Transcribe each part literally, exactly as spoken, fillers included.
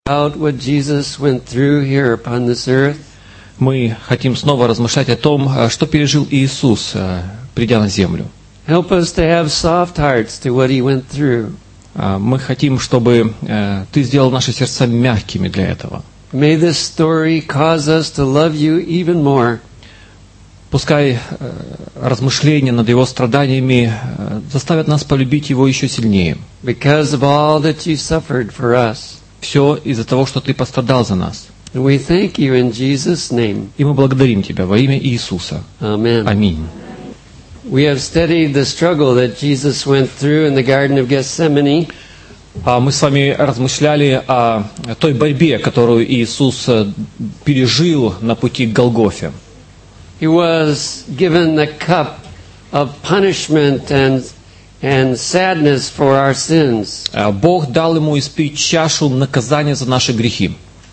About what Jesus went through here upon this earth. Мы хотим снова размышлять о том, что пережил Иисус, придя на землю. Help us to have soft hearts to what he went through. Мы хотим, чтобы Ты сделал наши сердца мягкими для этого. May this story cause us to love you even more. Пускай размышления над Его страданиями заставят нас полюбить Его еще сильнее. Because of all that you suffered for us. Все из-за того, что Ты пострадал за нас. And we thank you in Jesus' name. И мы благодарим Тебя во имя Иисуса. Amen. Аминь. We have studied the struggle that Jesus went through in the Garden of Gethsemane. Мы с вами размышляли о той борьбе, которую Иисус пережил на пути к Голгофе. He was given the cup of punishment and and sadness for our sins. Бог дал ему испить чашу наказания за наши грехи.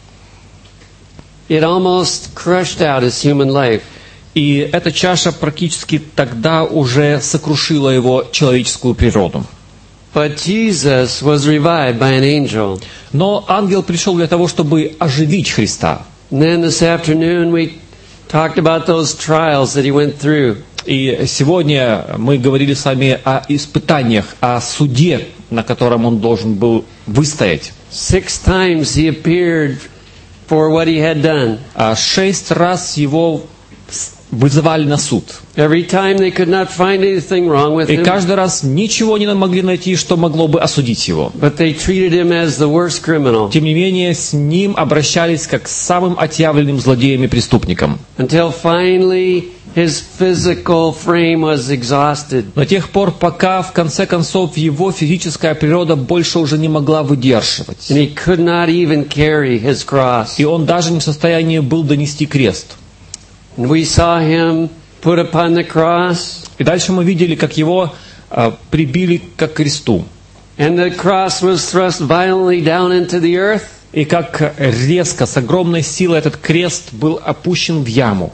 It almost crushed out his human life. И эта чаша практически тогда уже сокрушила его человеческую природу. But Jesus was revived by an angel. Но ангел пришел для того, чтобы оживить Христа. And then this afternoon we talked about those trials that he went through. И сегодня мы говорили с вами о испытаниях, о суде, на котором он должен был выстоять. Six times he appeared for what he had done. А шесть раз его вызывали на суд. Every time they could not find anything wrong with И him. каждый раз ничего не могли найти, что могло бы осудить его. But they treated him as the worst criminal. Тем не менее, с ним обращались как с самым отъявленным злодеем и преступником. Until finally his physical frame was exhausted. До тех пор, пока в конце концов его физическая природа больше уже не могла выдерживать. And he could not even carry his cross. И он даже не в состоянии был донести крест. And we saw him put upon the cross. И дальше мы видели, как его а, прибили к кресту. And the cross was thrust violently down into the earth. И как резко, с огромной силой этот крест был опущен в яму.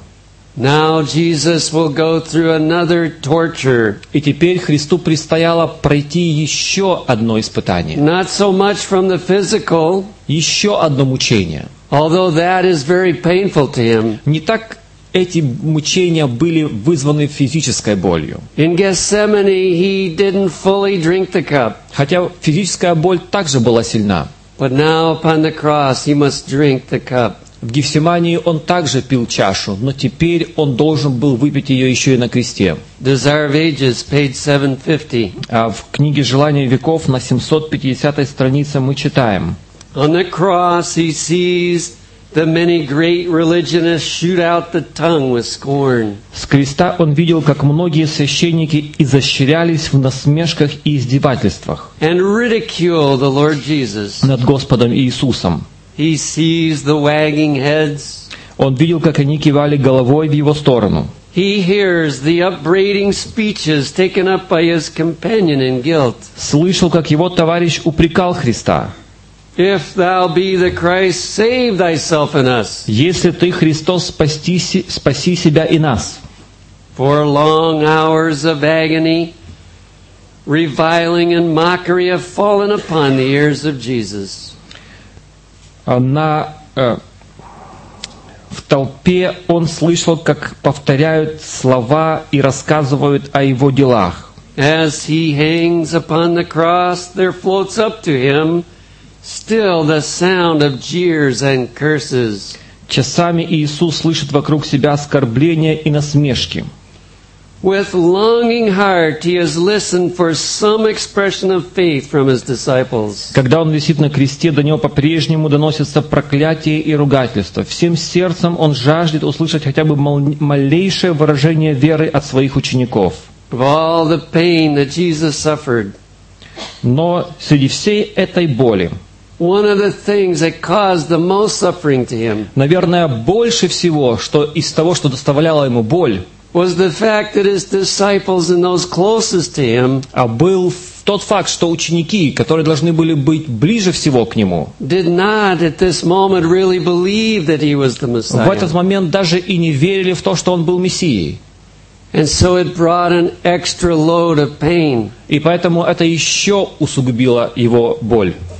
Now Jesus will go through another torture. И теперь Христу предстояло пройти еще одно испытание. Not so much from the physical, Еще одно мучение. although that is very painful to him. Не так эти мучения были вызваны физической болью. In Gethsemane, he didn't fully drink the cup. Хотя физическая боль также была сильна. But now upon the cross, he must drink the cup. В Гефсимании он также пил чашу, но теперь он должен был выпить ее еще и на кресте. Desire of Ages, page seven fifty. А в книге «Желания веков» на семьсот пятидесятой странице мы читаем. On the cross, he sees the many great religionists shoot out the tongue with scorn. С креста он видел, как многие священники изощрялись в насмешках и издевательствах And ridicule the Lord Jesus. над Господом Иисусом. He sees the wagging heads. Он видел, как они кивали головой в его сторону. He hears the upbraiding speeches taken up by his companion in guilt. Слышал, как его товарищ упрекал Христа. If thou be the Christ, save thyself and us. «Если ты Христос, спаси, спаси себя и нас». For long hours of agony, reviling and mockery have fallen upon the ears of Jesus. На, э, в толпе он слышал, как повторяют слова и рассказывают о его делах. As he hangs upon the cross, there floats up to him still the sound of jeers and curses. Часами Иисус слышит вокруг себя оскорбления и насмешки. With longing heart, he has listened for some expression of faith from his disciples. Когда он висит на кресте, до него по-прежнему доносятся проклятия и ругательства. Всем сердцем он жаждет услышать хотя бы малейшее выражение веры от своих учеников. Of all the pain that Jesus suffered, Но среди всей этой боли, one of the things that caused the most suffering to him наверное, больше всего, что из того, что доставляло ему боль, was the fact that his disciples and those closest to him а был тот факт, что ученики, которые должны были быть ближе всего к нему, did not at this moment really believe that he was the в этот Messiah. момент даже и не верили в то, что он был Мессией. And so it brought an extra load of pain. И поэтому это еще усугубило его боль.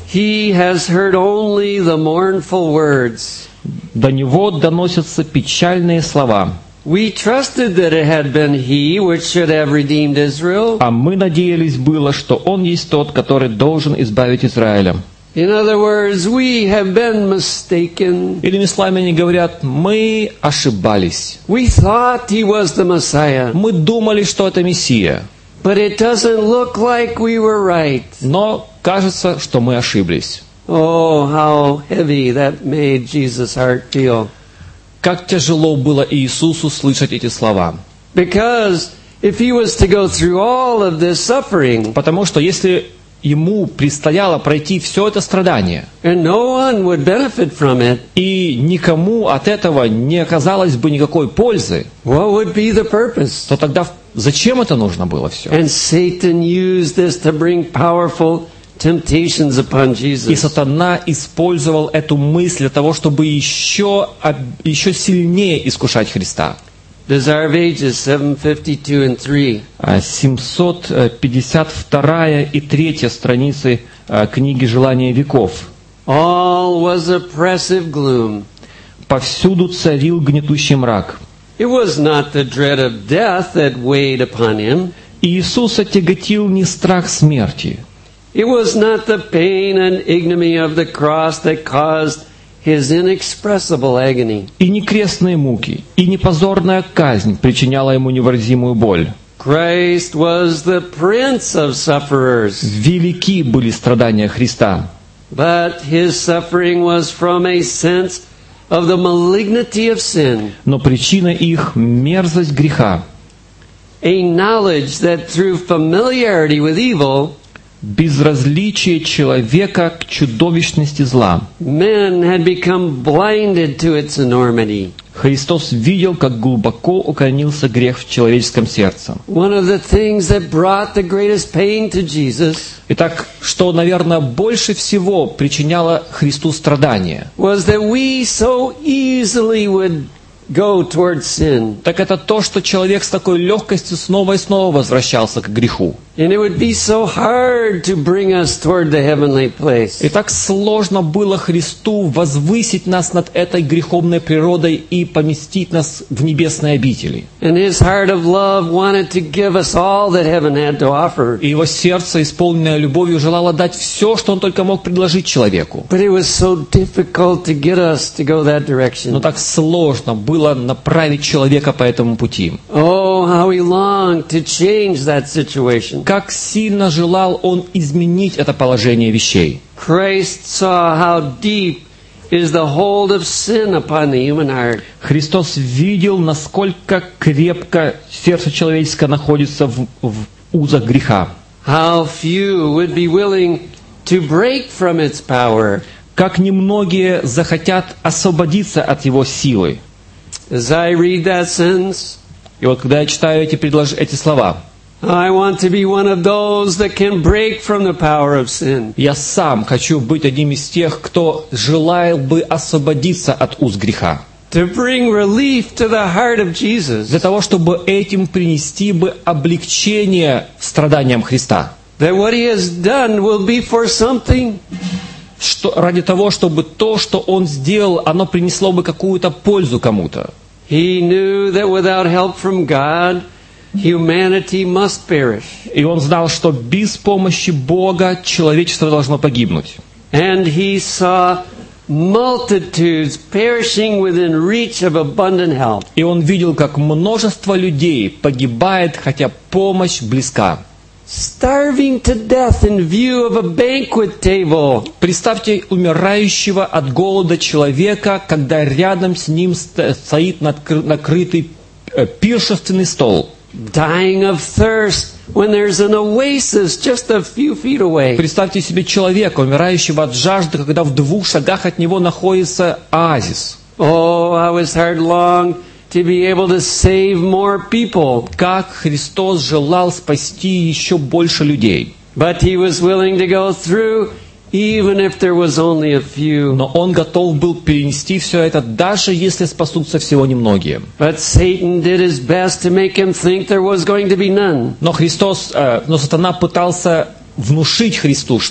He has heard only the mournful words. До него доносятся печальные слова. We trusted that it had been he which should have redeemed Israel. А мы надеялись было, что он есть тот, который должен избавить Израиля. In other words, we have been mistaken. Иными словами они говорят, мы ошибались. We thought he was the Messiah, Мы думали, что это Мессия. but it doesn't look like we were right. Но кажется, что мы ошиблись. Oh, how heavy that made Jesus' heart feel. Как тяжело было Иисусу слышать эти слова. Because if he was to go through all of this suffering, Потому что если ему предстояло пройти все это страдание, and no one would benefit from it, и никому от этого не оказалось бы никакой пользы, what would be the purpose? то тогда зачем это нужно было все? And Satan used this to bring powerful temptations upon И Jesus. сатана использовал эту мысль для того, чтобы еще, еще сильнее искушать Христа. Desire of Ages seven fifty-two and three. семьсот пятьдесят вторая и третья страницы книги «Желания веков». All was oppressive gloom. Повсюду царил гнетущий мрак. It was not the dread of death that weighed upon him. И Иисуса тяготил не страх смерти. It was not the pain and ignominy of the cross that caused his inexpressible agony. И не крестные муки, и не позорная казнь причиняла ему невыразимую боль. Christ was the prince of sufferers, Велики были страдания Христа, but his suffering was from a sense of the malignity of sin, но причина их — мерзость греха, a knowledge that through familiarity with evil, безразличие человека к чудовищности зла. men had become blinded to its enormity. Христос видел, как глубоко укоренился грех в человеческом сердце. One of the things that brought the greatest pain to Jesus Итак, что, наверное, больше всего причиняло Христу страдания, was that we so easily would go towards sin. так это то, что человек с такой легкостью снова и снова возвращался к греху. And it would be so hard to bring us toward the heavenly place. И так сложно было Христу возвысить нас над этой греховной природой и поместить нас в небесные обители. And his heart of love wanted to give us all that heaven had to offer. И его сердце, исполненное любовью, желало дать все, что он только мог предложить человеку. But it was so difficult to get us to go that direction. Но так сложно было направить человека по этому пути. Oh, how he longed to change that situation. Как сильно желал он изменить это положение вещей. Christ saw how deep is the hold of sin upon the human heart. Христос видел, насколько крепко сердце человеческое находится в, в узах греха. How few would be willing to break from its power. Как немногие захотят освободиться от его силы. As I read that sentence, И вот когда я читаю эти, предлож... эти слова, I want to be one of those that can break from the power of sin. я сам хочу быть одним из тех, кто желал бы освободиться от уз греха. To bring relief to the heart of Jesus. Для того, чтобы этим принести бы облегчение страданиям Христа. That what he has done will be for something. Что, ради того, чтобы то, что он сделал, оно принесло бы какую-то пользу кому-то. He knew that without help from God, humanity must perish. И он знал, что без помощи Бога человечество должно погибнуть. And he saw multitudes perishing within reach of abundant help. И он видел, как множество людей погибает, хотя помощь близка. Starving to death in view of a banquet table. Представьте умирающего от голода человека, когда рядом с ним стоит накрытый пиршественный стол. Dying of thirst when there's an oasis just a few feet away. Представьте себе человека, умирающего от жажды, когда в двух шагах от него находится оазис. Oh, how his heart longed to be able to save more people. Как Христос желал спасти еще больше людей. But he was willing to go through even if there was only a few. Но он готов был перенести все это, даже если спасутся всего немногие. But Satan did his best to make him think there was going to be none. Но Христос, э, но сатана пытался внушить Христу, что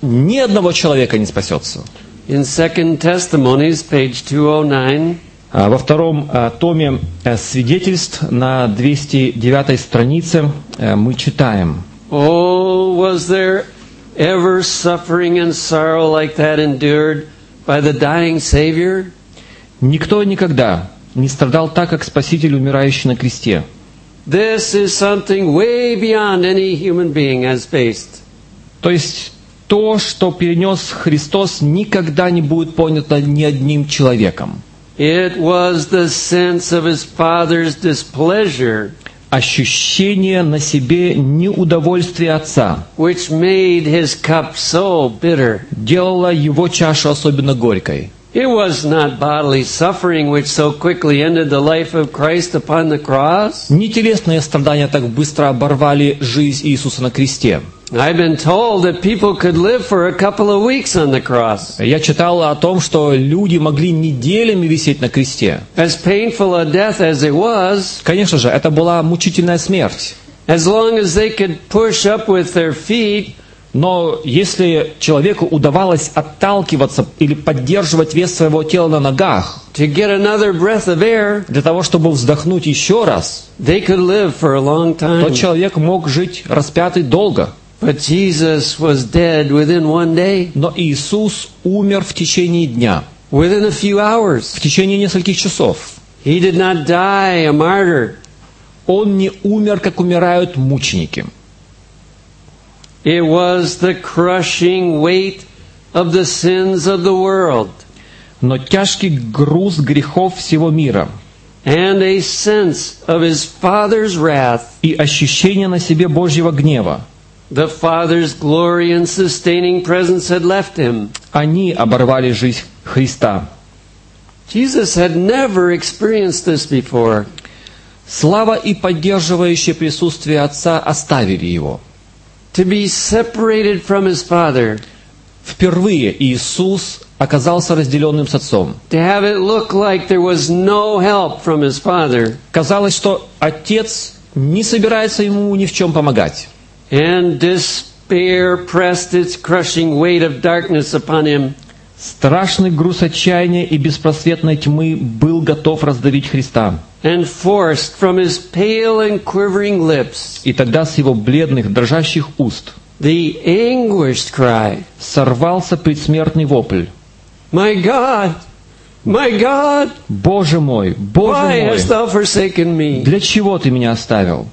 ни одного человека не спасется. In Second Testimonies, page two oh nine, А Во втором а, томе а, свидетельств на двести девятой странице а, мы читаем: "Oh, was there ever suffering and sorrow like that endured by the dying Savior?" «Никто никогда не страдал так, как Спаситель, умирающий на кресте». This is something way beyond any human being has faced. То есть то, что перенес Христос, никогда не будет понято ни одним человеком. It was the sense of his Father's displeasure Ощущение на себе неудовольствия Отца which made his cup so bitter. делало его чашу особенно горькой. It was not bodily suffering which so quickly ended the life of Christ upon the cross. Не телесные страдания так быстро оборвали жизнь Иисуса на кресте. I've been told that people could live for a couple of weeks on the cross. Я читал о том, что люди могли неделями висеть на кресте. As painful a death as it was, Конечно же, это была мучительная смерть. as long as they could push up with their feet, Но если человеку удавалось отталкиваться или поддерживать вес своего тела на ногах, to get another breath of air, для того, чтобы вздохнуть еще раз, they could live for a long time. тот человек мог жить распятый долго. But Jesus was dead within one day, Но Иисус умер в течение дня, within a few hours. в течение нескольких часов. He did not die a martyr. Он не умер, как умирают мученики. It was the crushing weight of the sins of the world Но тяжкий груз грехов всего мира and a sense of his Father's wrath, и ощущение на себе Божьего гнева, the Father's glory and sustaining presence had left him. они оборвали жизнь Христа. Jesus had never experienced this before. Слава и поддерживающее присутствие Отца оставили его. To be separated from his Father, Впервые Иисус оказался разделенным с Отцом. to have it look like there was no help from his Father, Казалось, что Отец не собирается ему ни в чем помогать. and despair pressed its crushing weight of darkness upon him. Страшный груз отчаяния и беспросветной тьмы был готов раздавить Христа. And forced from his pale and quivering lips И тогда с его бледных, дрожащих уст the anguished cry, сорвался предсмертный вопль: "My God, my God, «Боже мой, Боже why мой, hast thou forsaken me?" для чего ты меня оставил?»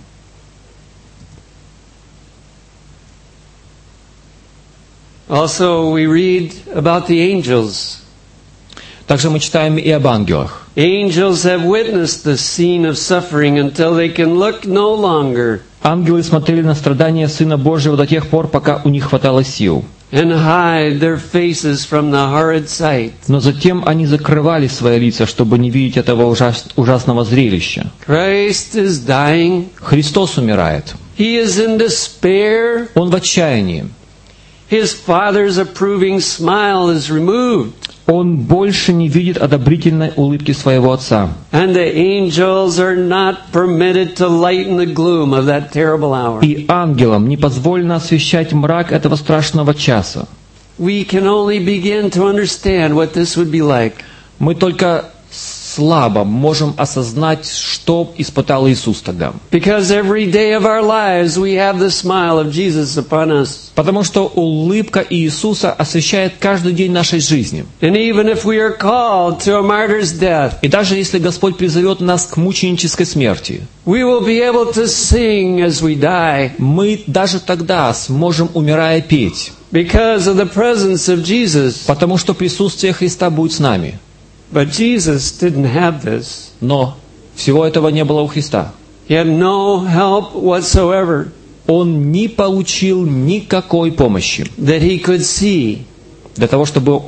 Also, we read about the angels. Также мы читаем и об ангелах. Angels have witnessed the scene of suffering until they can look no longer Ангелы смотрели на страдания Сына Божьего до тех пор, пока у них хватало сил. and hide their faces from the horrid sight. Но затем они закрывали свои лица, чтобы не видеть этого ужас- ужасного зрелища. Christ is dying. Христос умирает. He is in despair. Он в отчаянии. His Father's approving smile is removed. Он больше не видит одобрительной улыбки своего Отца. And the angels are not permitted to lighten the gloom of that terrible hour. И ангелам не позволено освещать мрак этого страшного часа. We can only begin to understand what this would be like. Мы только слабо можем осознать, что испытал Иисус тогда. Because every day of our lives we have the smile of Jesus upon us. Потому что улыбка Иисуса освещает каждый день нашей жизни. And even if we are called to a martyr's death, И даже если Господь призовет нас к мученической смерти, we will be able to sing as we die мы даже тогда сможем, умирая, петь. because of the presence of Jesus. Потому что присутствие Христа будет с нами. But Jesus didn't have this. Но всего этого не было у Христа. He had no help whatsoever Он не получил никакой помощи that he could see. для того, чтобы...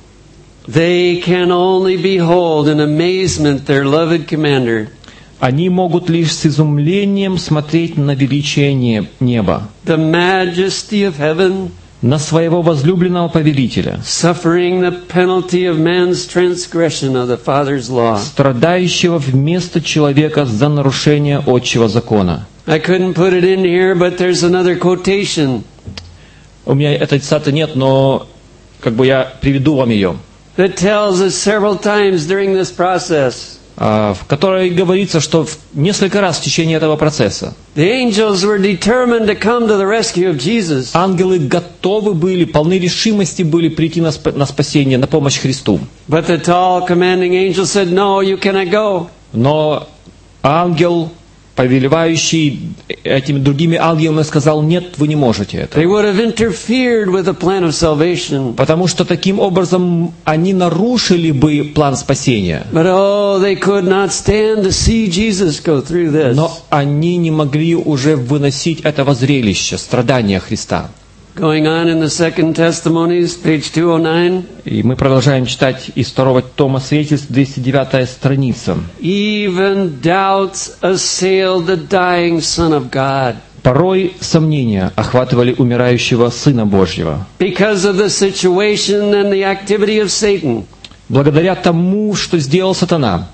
They can only behold in amazement their loved commander, Они могут лишь с изумлением смотреть на величие не- неба, the majesty of heaven, на своего возлюбленного повелителя, suffering the penalty of man's transgression of the Father's law. страдающего вместо человека за нарушение отчего закона. I couldn't put it in here, but there's another quotation. У меня этой цитаты нет, но как бы я приведу вам ее, that tells us several times during this process. в которой говорится, что несколько раз в течение этого процесса The angels were determined to come to the rescue of Jesus. ангелы готовы были, полны решимости были прийти на, сп- на спасение, на помощь Христу. But the tall commanding angel said, no, you cannot go. Но ангел, повелевающий этими другими ангелами, сказал: нет, вы не можете это. They would have interfered with the plan of salvation. Потому что таким образом они нарушили бы план спасения. But oh, they could not stand to see Jesus go through this. Но они не могли уже выносить этого зрелища, страдания Христа. Going on in the Second Testimonies, page two oh nine. И мы продолжаем читать из второго тома свидетельств, двести девятая страница. Even doubts assailed the dying Son of God. Порой сомнения охватывали умирающего Сына Божьего. Because of the situation and the activity of Satan. Благодаря тому, что сделал сатана,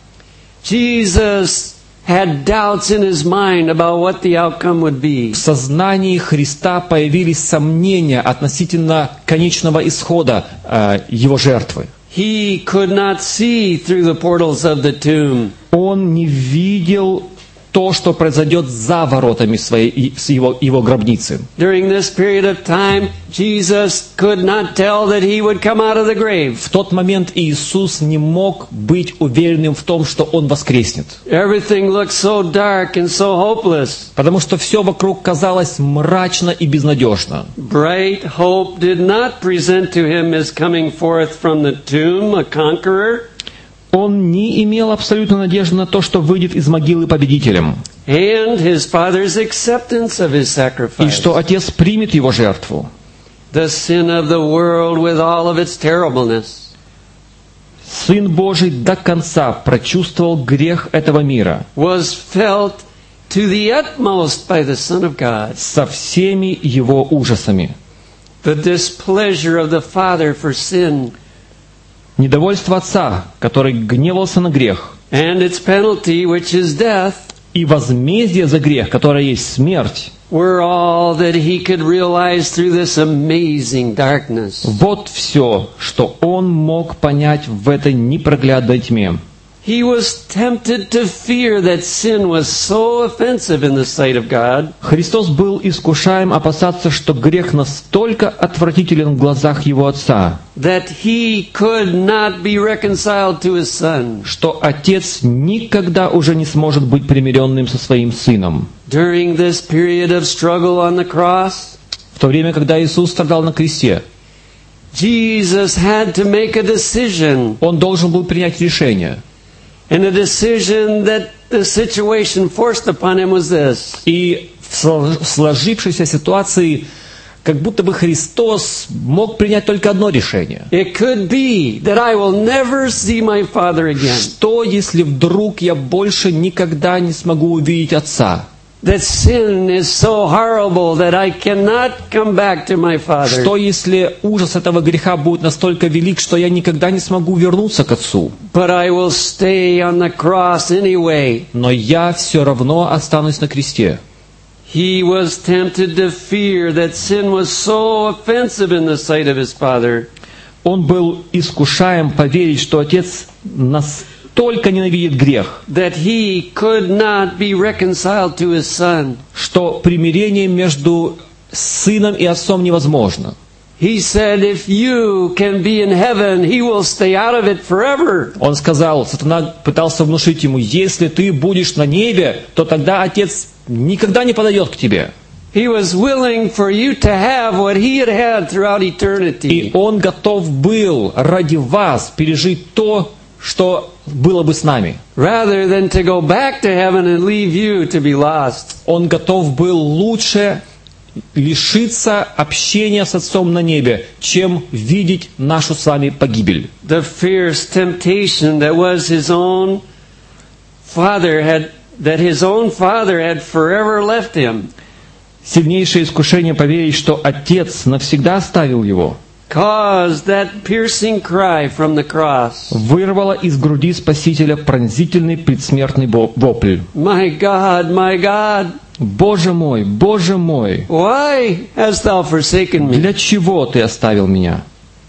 Jesus had doubts in his mind about what the outcome would be. в сознании Христа появились сомнения относительно конечного исхода э, его жертвы. He could not see through the portals of the tomb. Он не видел то, что произойдет за воротами своей, его, его гробницы. During this period of time, Jesus could not tell that he would come out of the grave. В тот момент Иисус не мог быть уверенным в том, что Он воскреснет. Everything looked so dark and so hopeless. Потому что все вокруг казалось мрачно и безнадежно. Bright hope did not present to him as coming forth from the tomb a conqueror. Он не имел абсолютной надежды на то, что выйдет из могилы победителем. And his father's acceptance of his И sacrifice. что Отец примет его жертву. The sin of the world with all of its terribleness. Сын Божий до конца прочувствовал грех этого мира Was felt to the utmost by the Son of God. со всеми его ужасами. The displeasure of the Father for sin. Недовольство Отца, который гневался на грех, And its penalty, which is death, и возмездие за грех, которое есть смерть, were all that he could realize through this amazing darkness. вот все, что он мог понять в этой непроглядной тьме. He was tempted to fear that sin was so offensive in the sight of God. Христос был искушаем опасаться, что грех настолько отвратителен в глазах его Отца, That he could not be reconciled to his Son. что Отец никогда уже не сможет быть примиренным со своим Сыном. During this period of struggle on the cross, В то время, когда Иисус страдал на кресте, Jesus had to make a decision. Он должен был принять решение. And a decision that the situation forced upon him was this. И в сложившейся ситуации, как будто бы Христос мог принять только одно решение. It could be that I will never see my Father again. Что, если вдруг я больше никогда не смогу увидеть Отца? That sin is so horrible that I cannot come back to my Father. Что, если ужас этого греха будет настолько велик, что я никогда не смогу вернуться к Отцу? But I will stay on the cross anyway. Но я все равно останусь на кресте. He was tempted to fear that sin was so offensive in the sight of his Father. Он был искушаем поверить, что Отец настолько ненавидит грех, That he could not be reconciled to his Son. что примирение между Сыном и Отцом невозможно. He said, if you can be in heaven, he will stay out of it forever. Он сказал, сатана пытался внушить ему: если ты будешь на небе, то тогда Отец никогда не подойдет к тебе. He was willing for you to have what he had had throughout И eternity. Он готов был ради вас пережить то, что было бы с нами. Rather than to go back to heaven and leave you to be lost. Он готов был лучше лишиться общения с Отцом на небе, чем видеть нашу с вами погибель. The fierce temptation that was his own father had, that his own father had forever left him. Сильнейшее искушение поверить, что Отец навсегда оставил его, Caused that piercing cry from the cross. вырвало из груди Спасителя пронзительный предсмертный вопль. My God, my God, Боже мой, Боже мой, why hast thou forsaken me? для чего ты оставил меня?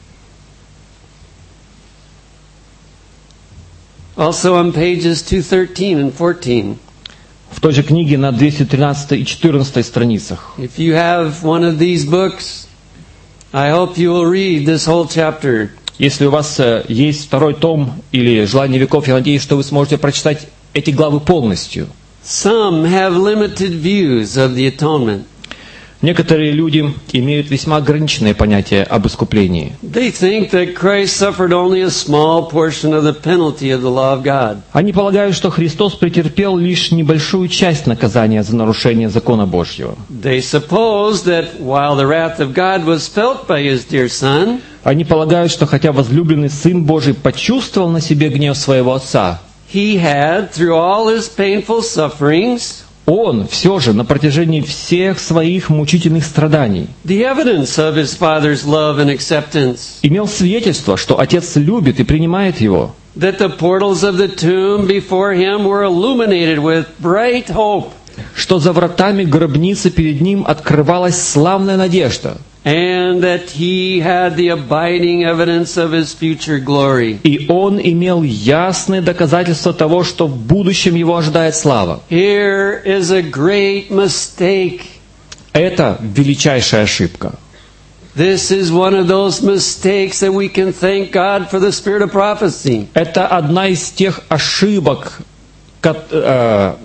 Also on pages two thirteen and fourteen. В той же книге на двести тринадцатой и четырнадцатой страницах. If you have one of these books, I hope you will read this whole chapter. Если у вас э, есть второй том или «Желание веков», я надеюсь, что вы сможете прочитать эти главы полностью. Some have limited views of the atonement. Некоторые люди имеют весьма ограниченное понятие об искуплении. They think that Christ suffered only a small portion of the penalty of the law of God. Они полагают, что Христос претерпел лишь небольшую часть наказания за нарушение закона Божьего. They suppose that while the wrath of God was felt by His dear Son, Они полагают, что хотя возлюбленный Сын Божий почувствовал на себе гнев своего Отца, He had, through all His painful sufferings, Он все же на протяжении всех своих мучительных страданий the evidence of His Father's love and acceptance. имел свидетельство, что Отец любит и принимает его, That the portals of the tomb before Him were illuminated with bright hope. что за вратами гробницы перед Ним открывалась славная надежда, And that He had the abiding evidence of His future glory. и Он имел ясные доказательства того, что в будущем Его ожидает слава. Here is a great mistake. Это величайшая ошибка. This is one of those mistakes that we can thank God for the spirit of prophecy. Это одна из тех ошибок, ко- э,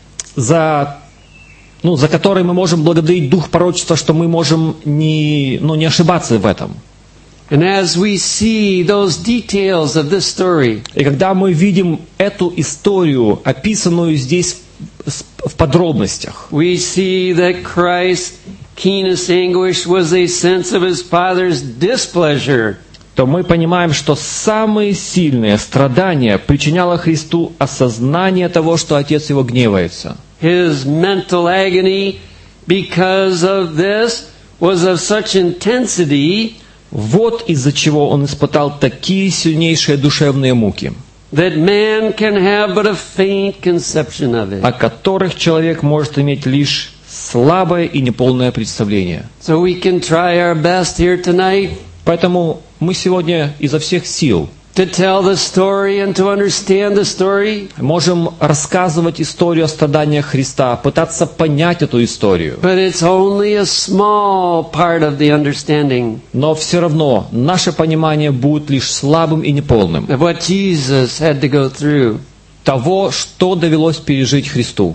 за, ну, за которые мы можем благодарить Дух пророчества, что мы можем не, ну, не ошибаться в этом. And as we see those details of this story, И когда мы видим эту историю, описанную здесь в подробностях, we see that Christ's keenest anguish was a sense of His Father's displeasure. то мы понимаем, что самые сильные страдания причиняло Христу осознание того, что Отец Его гневается. His mental agony because of this was of such intensity Вот из-за чего Он испытал такие сильнейшие душевные муки, that man can have but a faint conception of it. о которых человек может иметь лишь слабое и неполное представление. So we can try our best here tonight Поэтому мы сегодня изо всех сил to tell the story and to understand the story, можем рассказывать историю о страданиях Христа, пытаться понять эту историю. but it's only a small part of the understanding Но все равно наше понимание будет лишь слабым и неполным of what Jesus had to go through. того, что довелось пережить Христу.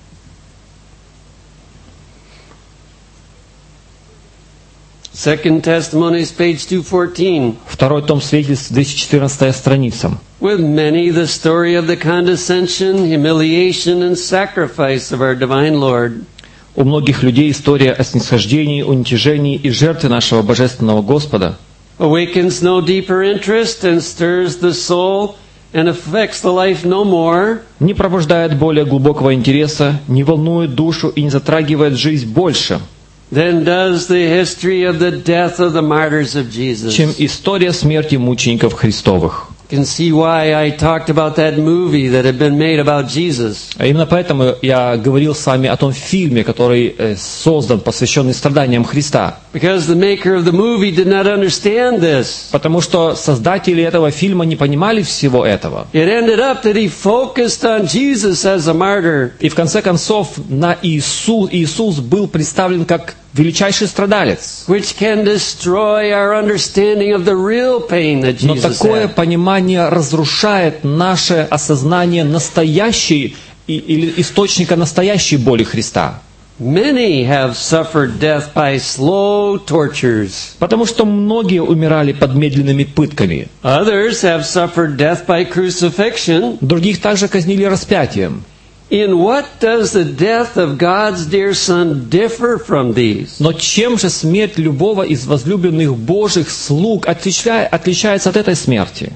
Second Testimonies, page two fourteen. Второй том свидетельств, двести четырнадцатая страница. With many, the story of the condescension, humiliation, and sacrifice of our divine Lord. У многих людей история о снисхождении, уничижении и жертве нашего Божественного Господа Awakens no deeper interest and stirs the soul and affects the life no more не пробуждает более глубокого интереса, не волнует душу и не затрагивает жизнь больше, than does the history of the death of the martyrs of Jesus. чем история смерти мучеников Христовых. You can see why I talked about that movie that had been made about Jesus. А именно поэтому я говорил с вами о том фильме, который э, создан, посвященный страданиям Христа. Because the maker of the movie did not understand this. Потому что создатели этого фильма не понимали всего этого. It ended up that he focused on Jesus as a martyr. И в конце концов на Иисус, Иисус был представлен как величайший страдалец. Which can destroy our understanding of the real pain that Но Jesus такое had. понимание разрушает наше осознание настоящей и- или источника настоящей боли Христа. Many have suffered death by slow tortures. Потому что многие умирали под медленными пытками. Others have suffered death by crucifixion. Других также казнили распятием. In what does the death of God's dear Son differ from these? Но чем же смерть любого из возлюбленных Божьих слуг отлича- отличается от этой смерти?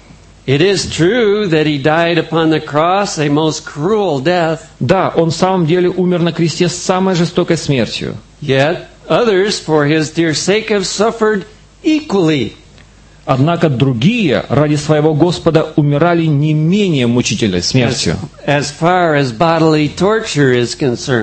It is true that He died upon the cross a most cruel death, Да, Он в самом деле умер на кресте самой жестокой смертью. yet others for His dear sake have suffered equally. Однако другие ради своего Господа умирали не менее мучительной смертью. As far as bodily torture is concerned.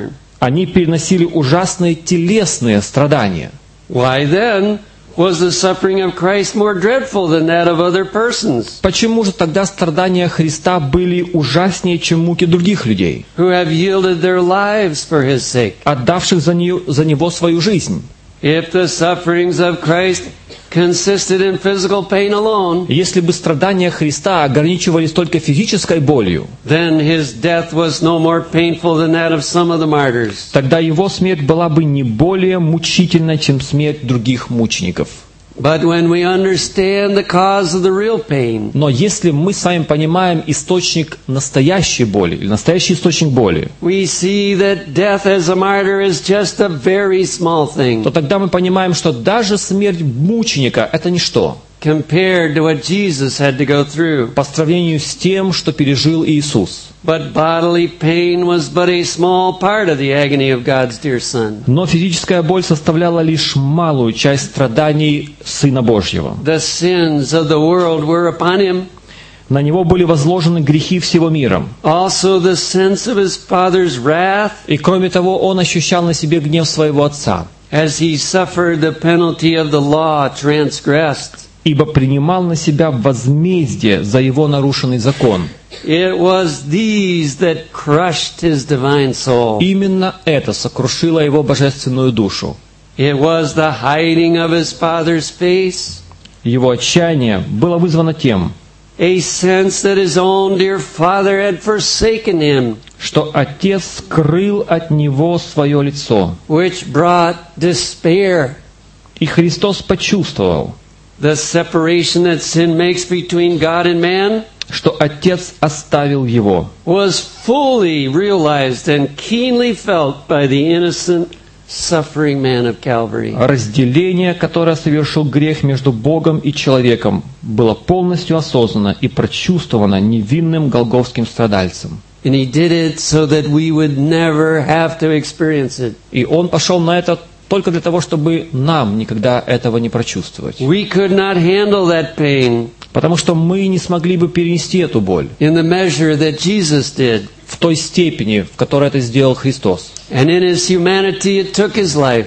Они переносили ужасные телесные страдания. Why then was the suffering of Christ more dreadful than that of other persons Почему же тогда страдания Христа были ужаснее, чем муки других людей, who have yielded their lives for His sake? отдавших за, нее, за Него свою жизнь? If the sufferings of Christ consisted in physical pain alone, Если бы страдания Христа ограничивались только физической болью, then His death was no more painful than that of some of the martyrs. тогда Его смерть была бы не более мучительной, чем смерть других мучеников. But when we understand the cause of the real pain, Но если мы с вами понимаем источник настоящей боли, или настоящий источник боли, we see that death as a martyr is just a very small thing то тогда мы понимаем, что даже смерть мученика – это ничто compared to what Jesus had to go through. по сравнению с тем, что пережил Иисус. But bodily pain was but a small part of the agony of God's dear Son. Но физическая боль составляла лишь малую часть страданий Сына Божьего. The sins of the world were upon Him. На Него были возложены грехи всего мира. Also the sense of His Father's wrath И кроме того, Он ощущал на себе гнев своего Отца, as He suffered the penalty of the law transgressed. ибо принимал на себя возмездие за Его нарушенный закон. It was these that crushed His divine soul. Именно это сокрушило Его божественную душу. It was the hiding of His Father's face, Его отчаяние было вызвано тем, a sense that His own dear Father had forsaken Him, что Отец скрыл от Него свое лицо. which brought despair. И Христос почувствовал, The separation that sin makes between God and man что Отец оставил Его, was fully realized and keenly felt by the innocent, suffering man of Calvary. Разделение, которое совершил грех между Богом и человеком, было полностью осознано и прочувствовано невинным голгофским страдальцем. And He did it so that we would never have to experience it. И Он пошел на это только для того, чтобы нам никогда этого не прочувствовать. We could not handle that pain Потому что мы не смогли бы перенести эту боль in the measure that Jesus did. в той степени, в которой это сделал Христос. And in His humanity it took His life.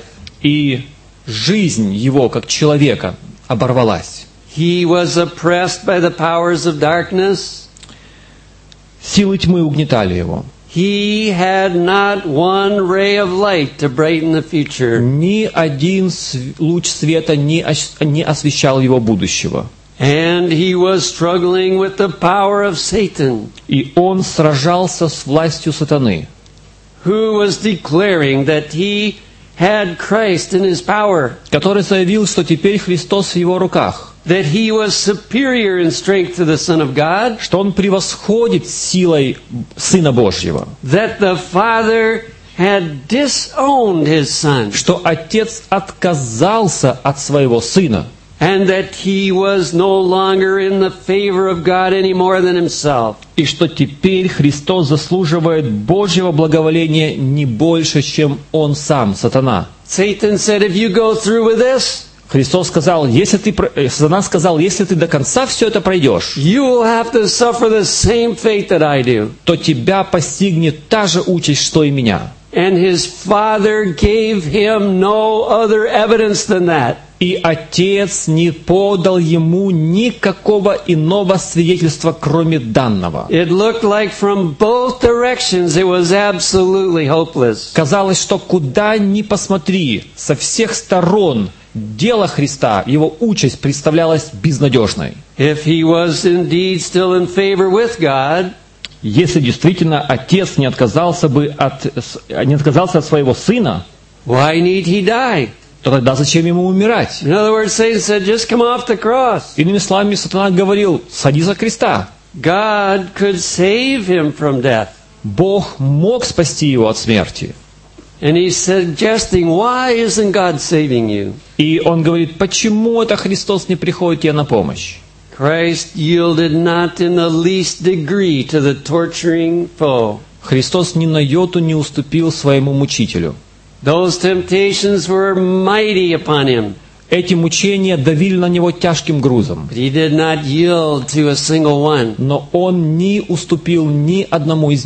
И жизнь Его, как человека, оборвалась. He was oppressed by the powers of darkness. Силы тьмы угнетали Его. He had not one ray of light to brighten the future. Ни один св- луч света не, ос- не освещал Его будущего. And He was struggling with the power of Satan, И Он сражался с властью сатаны, who was declaring that he had Christ in his power, который заявил, что теперь Христос в Его руках, that He was superior in strength to the Son of God, что Он превосходит силой Сына Божьего, that the Father had disowned His Son, что Отец отказался от Своего Сына, and that He was no longer in the favor of God any more than Himself. и что теперь Христос заслуживает Божьего благоволения не больше, чем Он сам, сатана. Satan said, if you go through with this, Христос сказал, если ты, про- э, сатана сказал, если ты до конца все это пройдешь, you will have to suffer the same fate that I do. то тебя постигнет та же участь, что и меня. And His Father gave Him no other evidence than that. И Отец не подал ему никакого иного свидетельства, кроме данного. It looked like from both directions it was absolutely hopeless. Казалось, что куда ни посмотри, со всех сторон дело Христа, Его участь представлялась безнадежной. If He was indeed still in favor with God, Если действительно Отец не отказался бы от, не отказался от своего Сына, why need He die? то тогда зачем ему умирать? In other words, Satan said, just come off the cross. Иными словами, сатана говорил, садись за креста. God could save him from death. Бог мог спасти его от смерти. And he's suggesting, why isn't God saving you? И он говорит, почему это Христос не приходит тебе на помощь? Christ yielded not in the least degree to the torturing foe. Христос ни на йоту не уступил своему мучителю. Those temptations were mighty upon Him, Эти мучения давили на него тяжким грузом. but He did not yield to a single one. Но он не уступил ни одному из них.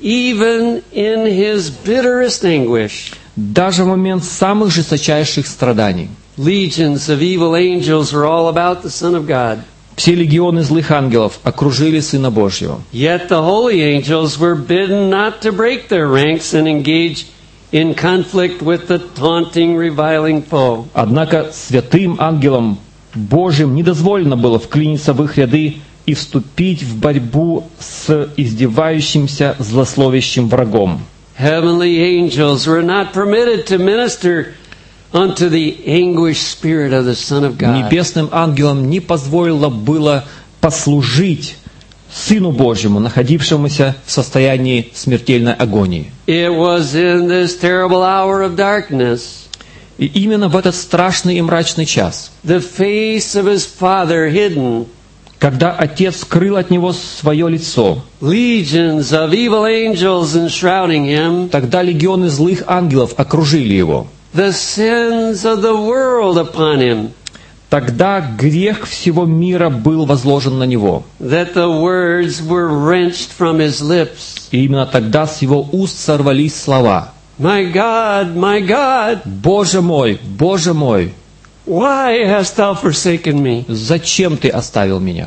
even in his bitterest anguish, даже в момент самых жесточайших страданий, legions of evil angels were all about the Son of God. все легионы злых ангелов окружили Сына Божьего. Yet the holy angels were bidden not to break their ranks and engage in conflict with the taunting, reviling foe. Однако святым ангелам Божьим не дозволено было вклиниться в их ряды и вступить в борьбу с издевающимся злословящим врагом. Heavenly angels were not permitted to minister unto the anguished spirit of the Son of God. Небесным ангелам не позволено было послужить Сыну Божьему, находившемуся в состоянии смертельной агонии. It was in this terrible hour of darkness, И именно в этот страшный и мрачный час, the face of his Father hidden, когда Отец скрыл от него свое лицо, legions of evil angels enshrouding him, тогда легионы злых ангелов окружили его. the sins of the world upon him, Тогда грех всего мира был возложен на него. that the words were wrenched from his lips. И именно тогда с его уст сорвались слова: My God, my God, «Боже мой, Боже мой, why hast thou forsaken me?» зачем ты оставил меня?»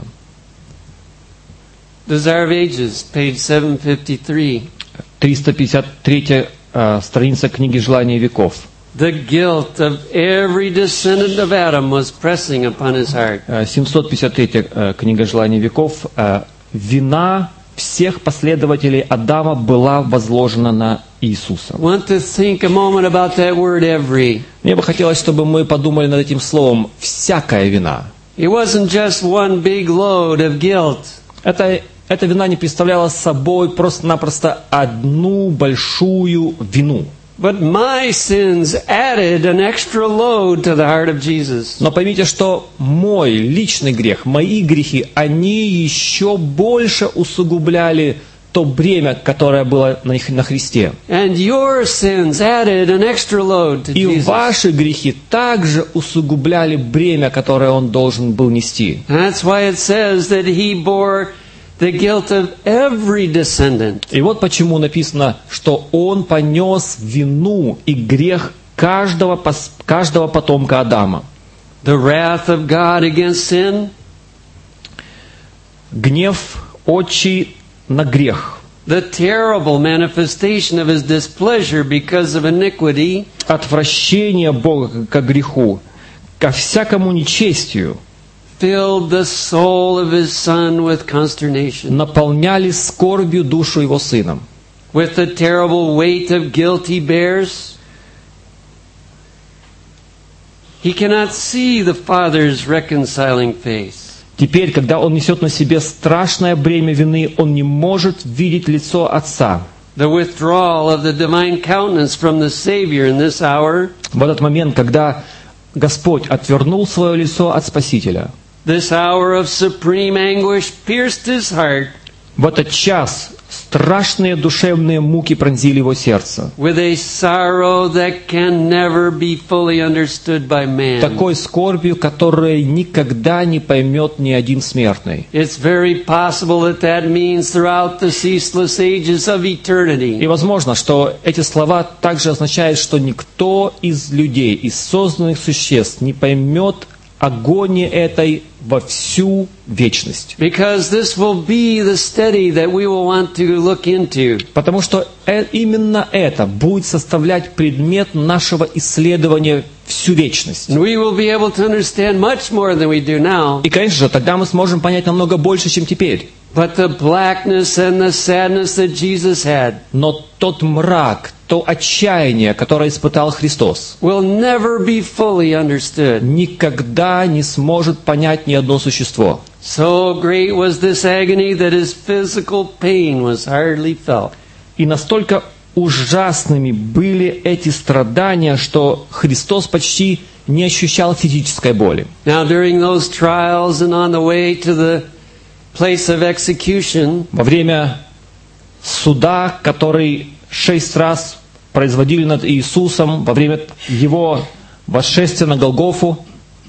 Desire of Ages, page seven fifty-three. триста пятьдесят третья э, страница книги «Желания веков». The guilt of every descendant of Adam was pressing upon his heart. Э, семьсот пятьдесят третья э, книга «Желания веков». Э, вина всех последователей Адама была возложена на Иисуса. I want to think a moment about that word every. Мне бы хотелось, чтобы мы подумали над этим словом «всякая вина». It wasn't just one big load of guilt. Это, эта вина не представляла собой просто-напросто одну большую вину. But my sins added an extra load to the heart of Jesus. Но поймите, что мой личный грех, мои грехи, они еще больше усугубляли то бремя, которое было на их- на Христе. And your sins added an extra load to И Jesus. ваши грехи также усугубляли бремя, которое Он должен был нести. That's why it says that he bore the guilt of every descendant. И вот почему написано, что Он понес вину и грех каждого, пос- каждого потомка Адама. The wrath of God against sin, Гнев отчий на грех, the terrible manifestation of his displeasure because of iniquity, отвращение Бога ко греху, ко всякому нечестию, filled the soul of his Son with consternation. наполняли скорбью душу Его Сына. With the terrible weight of guilt he bears, he cannot see the Father's reconciling face. Теперь, когда Он несет на себе страшное бремя вины, Он не может видеть лицо Отца. The withdrawal of the divine countenance from the Savior in this hour, В этот момент, когда Господь отвернул свое лицо от Спасителя, this hour of supreme anguish pierced his heart в этот час страшные душевные муки пронзили его сердце. with a sorrow that can never be fully understood by man. Такой скорбью, которую никогда не поймет ни один смертный. It's very possible that that means throughout the ceaseless ages of eternity. И возможно, что эти слова также означают, что никто из людей, из созданных существ не поймет агонии этой во всю вечность. Because this will be the study that we will want to look into. Потому что э- именно это будет составлять предмет нашего исследования всю вечность. And we will be able to understand much more than we do now. И, конечно же, тогда мы сможем понять намного больше, чем теперь. But the blackness and the sadness that Jesus had Но тот мрак, то отчаяние, которое испытал Христос, will never be fully understood. никогда не сможет понять ни одно существо. So great was this agony that his physical pain was hardly felt. И настолько ужасными были эти страдания, что Христос почти не ощущал физической боли. Now during those trials and on the way to the place of execution, Во время суда, который шесть раз производили над Иисусом, во время Его восшествия на Голгофу,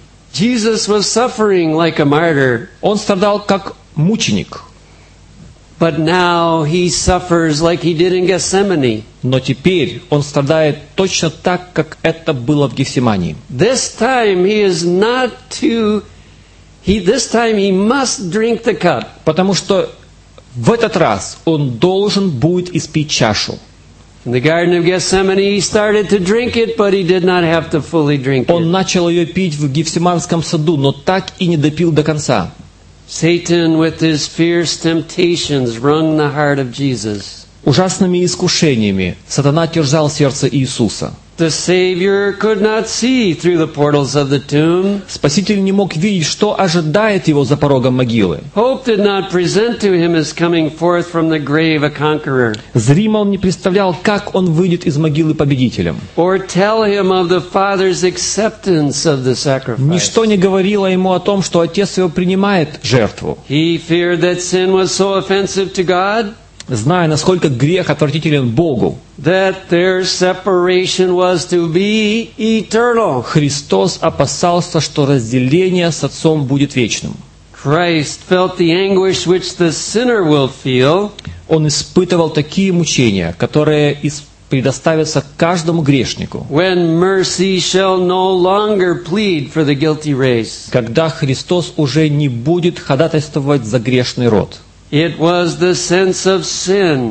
Jesus was suffering like a martyr. Он страдал как мученик. But now he suffers like he did in Gethsemane. Но теперь он страдает точно так, как это было в Гефсимании. This time he is not to, he, this time he must drink the cup. Потому что в этот раз он должен будет испить чашу. In the Garden of Gethsemane he started to drink it, but he did not have to fully drink Он it. начал ее пить в Гефсиманском саду, но так и не допил до конца. Satan with his fierce temptations wrung the heart of Jesus. Ужасными искушениями сатана терзал сердце Иисуса. The Savior could not see through the portals of the tomb. Спаситель не мог видеть, что ожидает его за порогом могилы. Hope did not present to him as coming forth from the grave a conqueror, Зримо он не представлял, как он выйдет из могилы победителем. or tell him of the Father's acceptance of the sacrifice. Ничто не говорило ему о том, что Отец его принимает жертву. He feared that sin was so offensive to God Зная, насколько грех отвратителен Богу, that their separation was to be eternal. Христос опасался, что разделение с Отцом будет вечным. Christ felt the anguish which the sinner will feel Он испытывал такие мучения, которые ис- предоставятся каждому грешнику, when mercy shall no longer plead for the guilty race. когда Христос уже не будет ходатайствовать за грешный род. It was the sense of sin,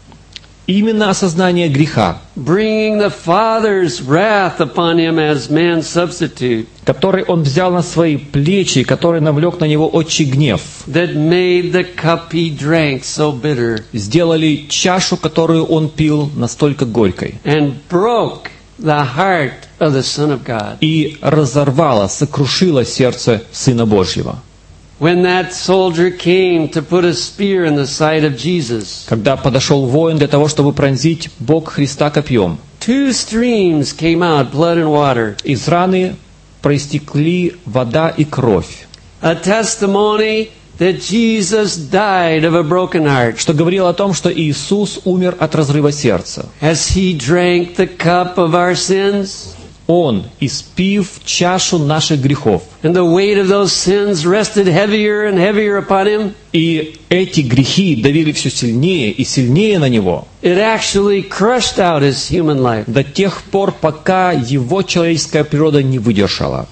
Именно осознание греха, bringing the Father's wrath upon him as man's substitute, который Он взял на свои плечи, и который навлек на Него отчий гнев, that made the cup he drank so bitter сделали чашу, которую Он пил, настолько горькой, and broke the heart of the Son of God. и разорвало, сокрушило сердце Сына Божьего. When that soldier came to put a spear in the side of Jesus, Когда подошел воин для того, чтобы пронзить бок Христа копьем, two streams came out, blood and water, из раны проистекли вода и кровь, a testimony that Jesus died of a broken heart что говорило о том, что Иисус умер от разрыва сердца. as he drank the cup of our sins. Он, испив чашу наших грехов, And the weight of those sins rested heavier and heavier upon him. и эти грехи давили все сильнее и сильнее на Него, It actually crushed out his human life. до тех пор, пока Его человеческая природа не выдержала.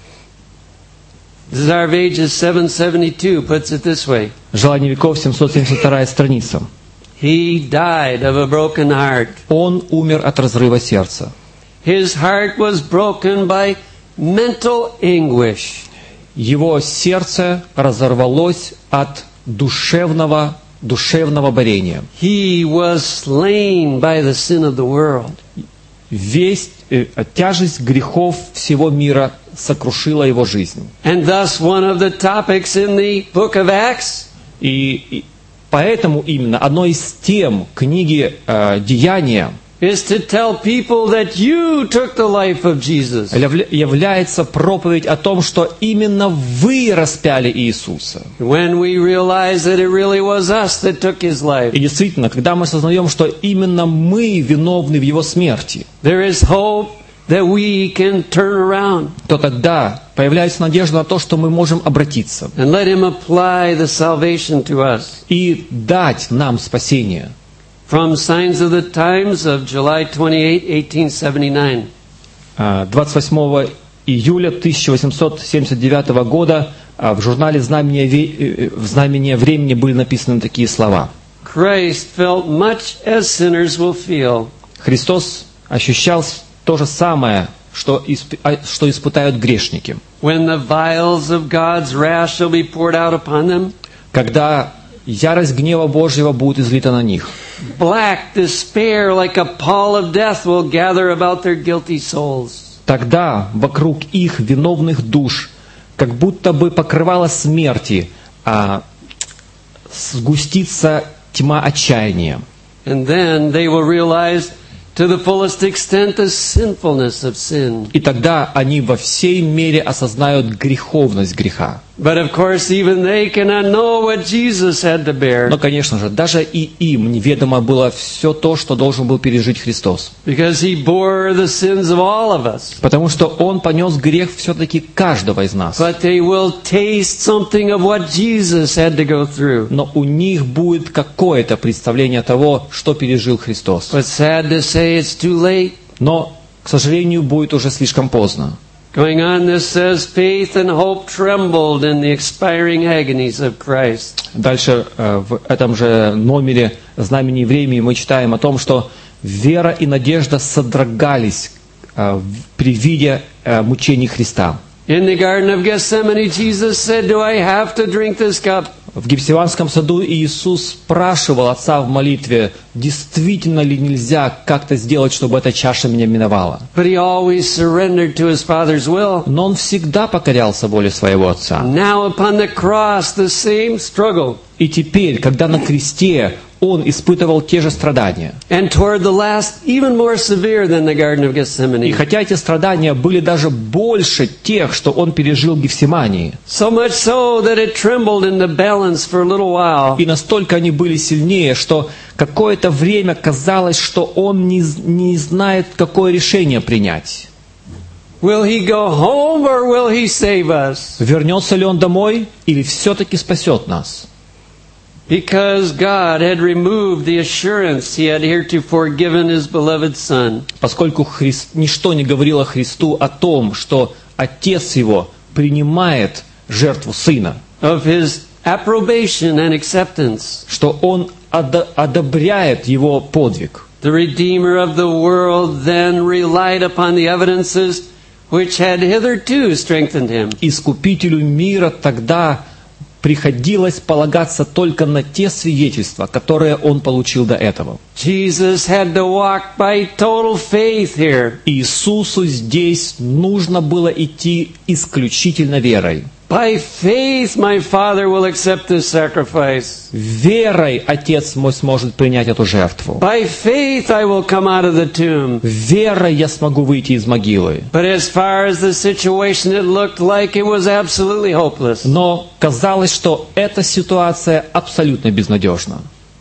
Desire of Ages seven seventy-two puts it this way. Желание веков, семьсот семьдесят вторая страница. He died of a broken heart. Он умер от разрыва сердца. His heart was broken by mental anguish. Его сердце разорвалось от душевного, душевного борения. He was slain by the sin of the world. Весь, э, тяжесть грехов всего мира сокрушила его жизнь. And thus one of the topics in the book of Acts И, и поэтому именно одной из тем книги э, «Деяния» is to tell people that you took the life of Jesus. явля- является проповедь о том, что именно вы распяли Иисуса. When we realize that it really was us that took his life, И действительно, когда мы осознаем, что именно мы виновны в его смерти, there is hope that we can turn around то тогда появляется надежда на то, что мы можем обратиться and let him apply the salvation to us. и дать нам спасение. From Signs of the Times of July twenty-eighth, eighteen seventy-nine. А, двадцать восьмого июля тысяча восемьсот семьдесят девятого года а, в журнале «Знамение, ве- э, в «Знамение времени» были написаны такие слова. Christ felt much as sinners will feel Христос ощущал то же самое, что, исп- а, что испытают грешники. when the vials of God's wrath shall be poured out upon them. Когда ярость гнева Божьего будет излита на них. Black despair like a pall of death will gather about their guilty souls. Тогда вокруг их виновных душ, как будто бы покрывало смерти, а, сгустится тьма отчаяния. And then they will realize to the fullest extent the sinfulness of sin. И тогда они во всей мере осознают греховность греха. But of course, even they cannot know what Jesus had to bear. Но, конечно же, даже и им неведомо было все то, что должен был пережить Христос. Because he bore the sins of all of us. Потому что Он понес грех все-таки каждого из нас. But they will taste something of what Jesus had to go through. Но у них будет какое-то представление того, что пережил Христос. But sad to say, it's too late. Но, к сожалению, будет уже слишком поздно. Going on, this says, faith and hope trembled in the expiring agonies of Christ. Дальше в этом же номере «Знамени времени» мы читаем о том, что вера и надежда содрогались при виде мучений Христа. In the Garden of Gethsemane, Jesus said, "Do I have to drink this cup?" В Гефсиманском саду Иисус спрашивал Отца в молитве, действительно ли нельзя как-то сделать, чтобы эта чаша меня миновала. But he always surrendered to his Father's will. Но Он всегда покорялся воле Своего Отца. Now upon the cross, the same struggle. И теперь, когда на кресте Он испытывал те же страдания. And toward the last, even more severe than the Garden of И Gethsemane. хотя эти страдания были даже больше тех, что Он пережил в Гефсимании, So much so that it trembled in the balance for a little while. и настолько они были сильнее, что какое-то время казалось, что Он не, не знает, какое решение принять. Will he go home or will he save us? Вернется ли Он домой или все-таки спасет нас? Because God had removed the assurance he had heretofore given his beloved Son. Поскольку Христ, ничто не говорило Христу о том, что Отец Его принимает жертву Сына, Of his approbation and acceptance. что Он одо- одобряет Его подвиг. The Redeemer of the world then relied upon the evidences which had hitherto strengthened him. Искупителю мира тогда приходилось полагаться только на те свидетельства, которые Он получил до этого. Jesus had to walk by total faith here. Иисусу здесь нужно было идти исключительно верой. By faith my Father will accept this sacrifice. Верой Отец мой сможет принять эту жертву. By faith I will come out of the tomb. Верой я смогу выйти из могилы. But as far as the situation, it looked like it was absolutely hopeless. Но казалось, что эта ситуация абсолютно безнадежна.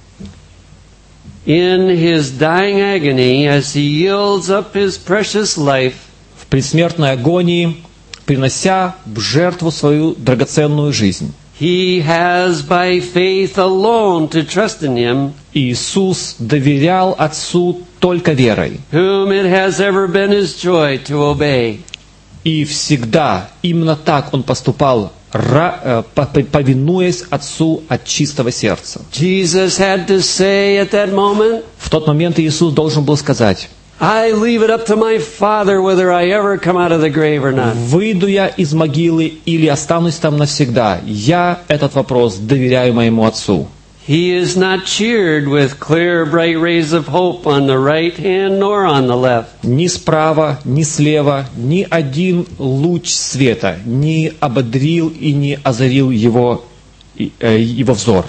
In his dying agony, as he yields up his precious life, В предсмертной агонии, принося в жертву свою драгоценную жизнь, he has by faith alone to trust in him, Иисус доверял Отцу только верой. whom it has ever been his joy to obey. И всегда именно так Он поступал, ра- э, по- повинуясь Отцу от чистого сердца. Jesus had to say at that moment, В тот момент Иисус должен был сказать: I leave it up to my Father whether I ever come out of the grave or not. «Выйду я из могилы или останусь там навсегда, я этот вопрос доверяю моему Отцу». He is not cheered with clear, bright rays of hope on the right hand nor on the left. Ни справа, ни слева, ни один луч света не ободрил и не озарил его, и, э, его взор.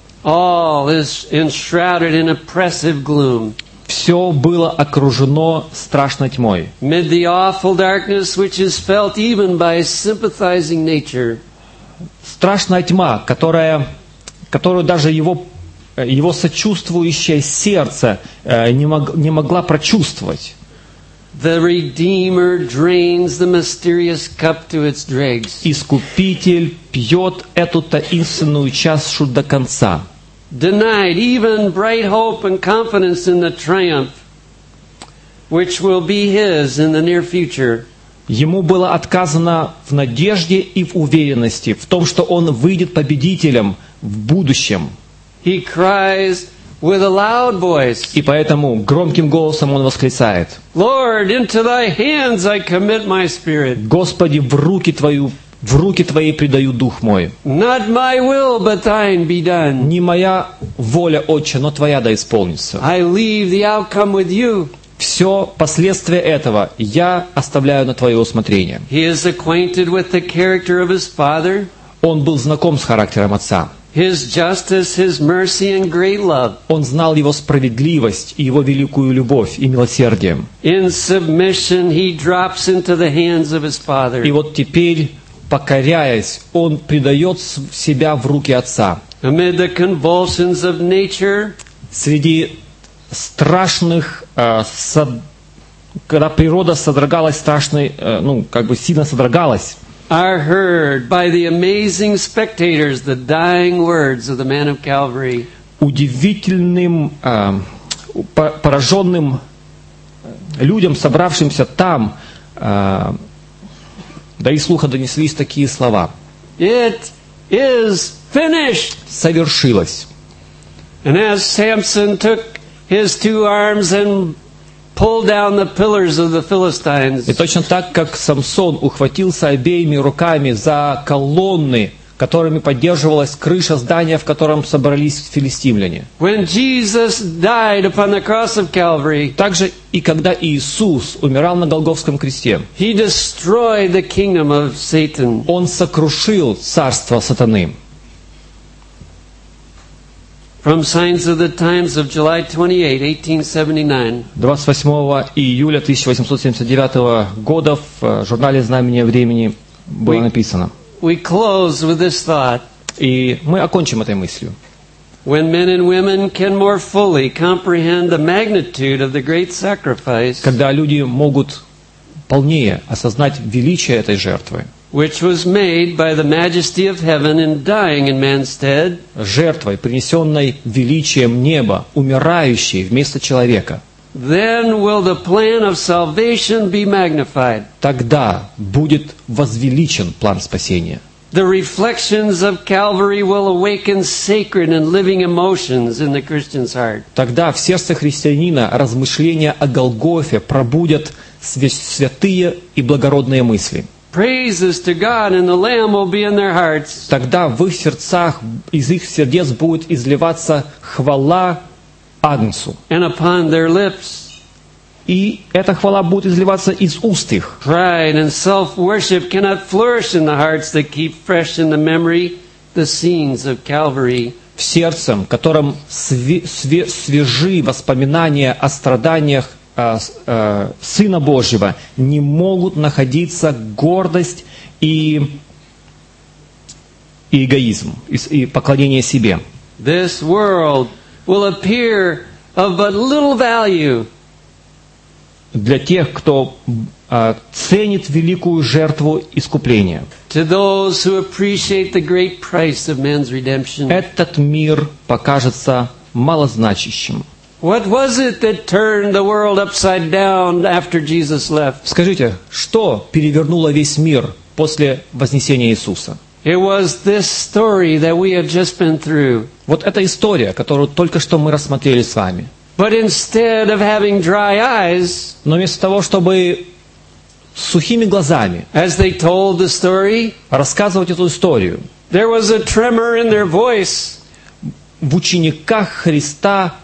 All is enshrouded in oppressive gloom. Все было окружено страшной тьмой. Mid the awful darkness which is felt even by sympathizing nature, Страшная тьма, которая, которую даже его, его сочувствующее сердце э, не, мог, не могла прочувствовать. the Redeemer drains the mysterious cup to its dregs. Искупитель пьет эту таинственную чашу до конца. Denied even bright hope and confidence in the triumph which will be his in the near future. Ему было отказано в надежде и в уверенности, в том, что он выйдет победителем в будущем. He cries with a loud voice, И поэтому громким голосом он восклицает: Lord, into thy hands I commit my spirit. «Господи, в руки Твою, в руки Твои предаю дух мой. Not my will, but thine be done. Не моя воля, Отче, но Твоя да исполнится». I leave the outcome with you. Все последствия этого я оставляю на Твое усмотрение. He is acquainted with the character of his Father, Он был знаком с характером Отца. his justice, his mercy, and great love. Он знал Его справедливость и Его великую любовь и милосердие. In submission, he drops into the hands of his И Father. вот теперь покоряясь, он предает себя в руки Отца. Amid the convulsions of nature, Среди страшных, э, со- когда природа содрогалась страшной, э, ну, как бы сильно содрогалась, are heard by the amazing spectators the dying words of the man of Calvary. удивительным, э, по- пораженным людям, собравшимся там, э, до их слуха донеслись такие слова. It is finished. Совершилось. And as Samson took his two arms and pulled down the pillars of the Philistines, И точно так, как Самсон ухватился обеими руками за колонны, которыми поддерживалась крыша здания, в котором собрались филистимляне. when Jesus died upon the cross of Calvary, Также и когда Иисус умирал на Голгофском кресте, He destroyed the kingdom of Satan. Он сокрушил царство сатаны. From Signs of the Times of July twenty-eighth, eighteen seventy-nine. двадцать восьмого июля тысяча восемьсот семьдесят девятого года в э, журнале «Знамение времени» было написано. We close with this thought. И мы окончим этой мыслью. When men and women can more fully comprehend the magnitude of the great sacrifice Когда люди могут полнее осознать величие этой жертвы, which was made by the majesty of heaven in dying in man's stead, жертвой, принесенной величием неба, умирающей вместо человека, then will the plan of salvation be magnified. тогда будет возвеличен план спасения. The reflections of Calvary will awaken sacred and living emotions in the Christian's heart. Тогда в сердце христианина размышления о Голгофе пробудят свя- святые и благородные мысли. Praises to God and the Lamb will be in their hearts. Тогда в их сердцах, из их сердец будет изливаться хвала Агнцу. And upon their lips, И эта хвала будет изливаться из уст их. pride and self-worship cannot flourish in the hearts that keep fresh in the memory the scenes of Calvary. В сердцем, которым све- све- свежи воспоминания о страданиях э, с- э, Сына Божьего, не могут находиться гордость и, и эгоизм, и, с- и поклонение себе. This world will appear of but little value Для тех, кто э, ценит великую жертву искупления. to those who appreciate the great price of man's redemption. Этот мир покажется малозначащим. What was it that turned the world upside down after Jesus left? Скажите, что перевернуло весь мир после вознесения Иисуса? It was this story that we have just been through. Вот эта история, которую только что мы рассмотрели с вами. But instead of having dry eyes, Но вместо того, чтобы с сухими глазами as they told the story, рассказывать эту историю, there was a tremor in their voice. в учениках Христа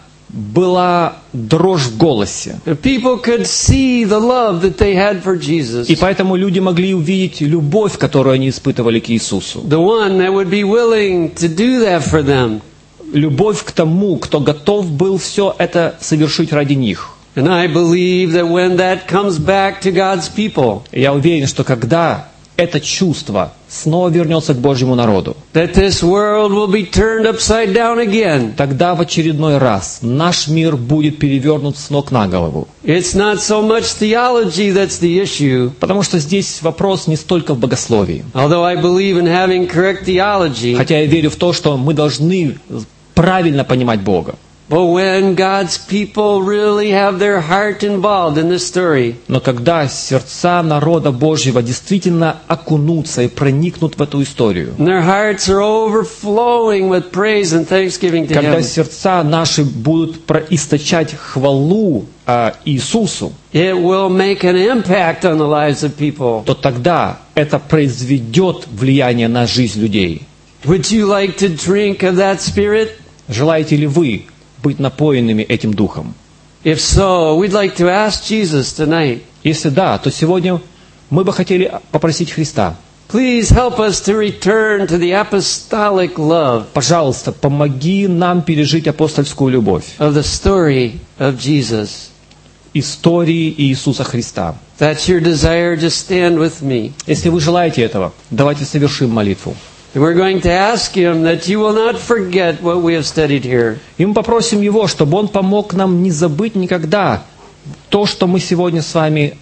была дрожь в голосе. The people could see the love that they had for Jesus. И поэтому люди могли увидеть любовь, которую они испытывали к Иисусу. The one that would be willing to do that for them. Любовь к тому, кто готов был все это совершить ради них. And I believe that when that comes back to God's people, И я уверен, что когда это чувство снова вернется к Божьему народу, that this world will be turned upside down again. тогда в очередной раз наш мир будет перевернут с ног на голову. It's not so much theology that's the issue, Потому что здесь вопрос не столько в богословии. although I believe in having correct theology. Хотя я верю в то, что мы должны правильно понимать Бога. But when God's people really have their heart involved in this story, Но когда сердца народа Божьего действительно окунутся и проникнут в эту историю, and their hearts are overflowing with praise and thanksgiving to когда Him, сердца наши будут происточать хвалу а, Иисусу, it will make an impact on the lives of people. то тогда это произведет влияние на жизнь людей. Would you like to drink of that Spirit? Желаете ли вы быть напоенными этим Духом? If so, we'd like to ask Jesus tonight, Если да, то сегодня мы бы хотели попросить Христа: please help us to return to the apostolic love пожалуйста, помоги нам пережить апостольскую любовь of the story of Jesus. истории Иисуса Христа. That's your desire, just stand with me. Если вы желаете этого, давайте совершим молитву. And we're going to ask Him that you will not forget what we have studied here. И мы попросим Его, чтобы Он помог нам не забыть никогда то, что мы сегодня с вами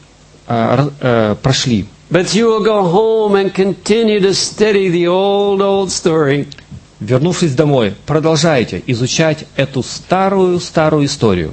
э, э, прошли. But you will go home and continue to study the old, old story. Вернувшись домой, продолжайте изучать эту старую-старую историю.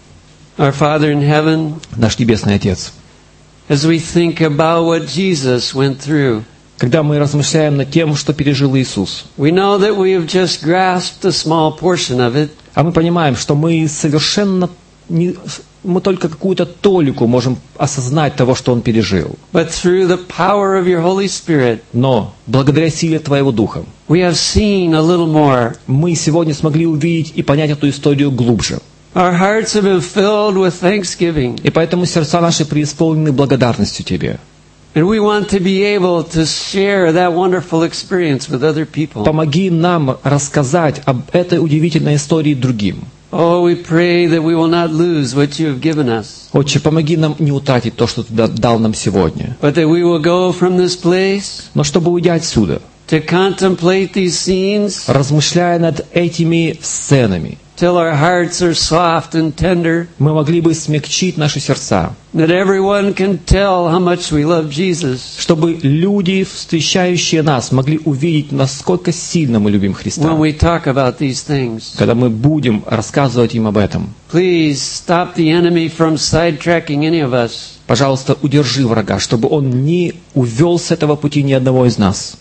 Our Father in heaven, Наш Небесный Отец, as we think about what Jesus went through, когда мы размышляем над тем, что пережил Иисус, we know that we have just grasped a small portion of it, а мы понимаем, что мы совершенно не, мы только какую-то толику можем осознать того, что Он пережил. but through the power of your Holy Spirit, Но благодаря силе Твоего Духа we have seen a little more. мы сегодня смогли увидеть и понять эту историю глубже. Our hearts have been filled with thanksgiving, И поэтому сердца наши преисполнены благодарностью Тебе. and we want to be able to share that wonderful experience with other people. Помоги нам рассказать об этой удивительной истории другим. Oh, we pray that we will not lose what you have given us, Отче, помоги нам не утратить то, что Ты дал нам сегодня. but that we will go from this place Но чтобы, уйдя отсюда, to contemplate these scenes размышляя над этими сценами, till our hearts are soft and tender, мы могли бы смягчить наши сердца, that everyone can tell how much we love Jesus. чтобы люди, встречающие нас, могли увидеть, насколько сильно мы любим Христа. When we talk about these things, Когда мы будем рассказывать им об этом, please stop the enemy from sidetracking any of us. пожалуйста, удержи врага, чтобы он не увел с этого пути ни одного из нас.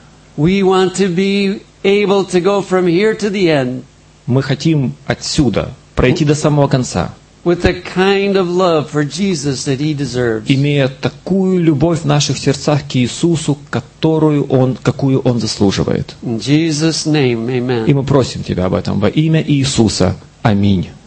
We want to be able to go from here to the end Мы хотим отсюда пройти до самого конца, with the kind of love for Jesus that He deserves. имея такую любовь в наших сердцах к Иисусу, которую он, какую Он заслуживает. In Jesus' name, И amen. мы просим Тебя об этом во имя Иисуса. Аминь.